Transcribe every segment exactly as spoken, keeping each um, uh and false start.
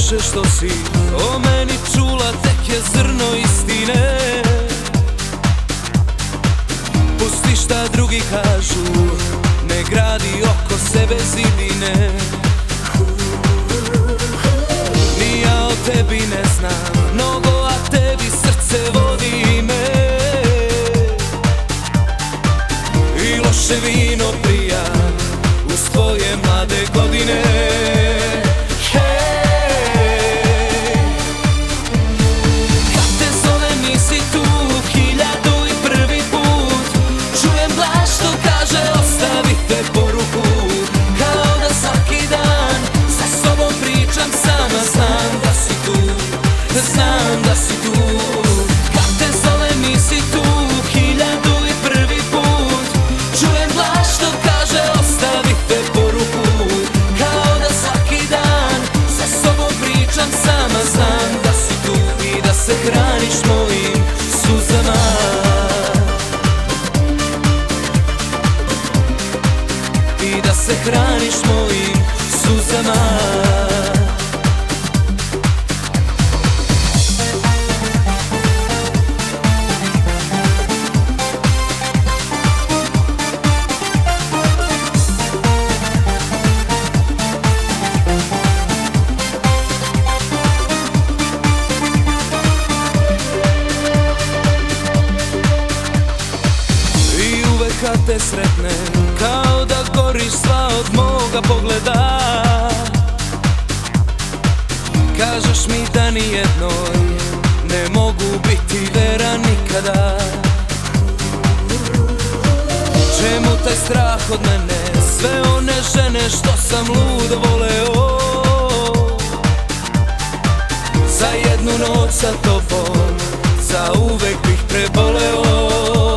najlepše što si o meni čula tek je zrno istine. Pusti šta drugi kažu, ne gradi oko sebe zidine. Ni ja o tebi ne znam mnogo, a tebi srce vodi me. I loše vino prija uz tvoje mlade godine. Znam da si tu, kad te zovem nisi tu, hiljadu i prvi put čujem glas što kaže ostavite poruku, kao da svaki dan sa sobom pričam sama. Znam da si tu i da se hraniš mojim suzama, i da se hraniš mojim suzama. Kad te sretnem, kao da goriš sva od moga pogleda. Kažeš mi da nijednoj ne mogu biti vera nikada. Čemu taj strah od mene, sve one žene što sam ludo voleo. Za jednu noć sa tobom, za uvek bih preboleo.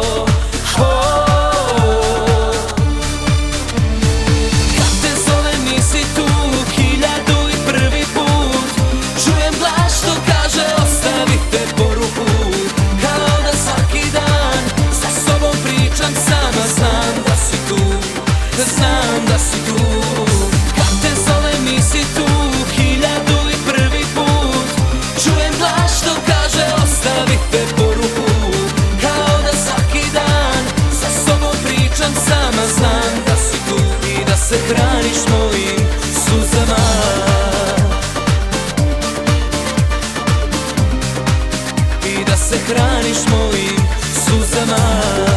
Znam da si tu, kad te zovem nisi tu, hiljadu i prvi put čujem glas što kaže ostavite poruku, kao da svaki dan sa sobom pričam sama. Znam da si tu i da se hraniš mojim suzama, i da se hraniš mojim suzama.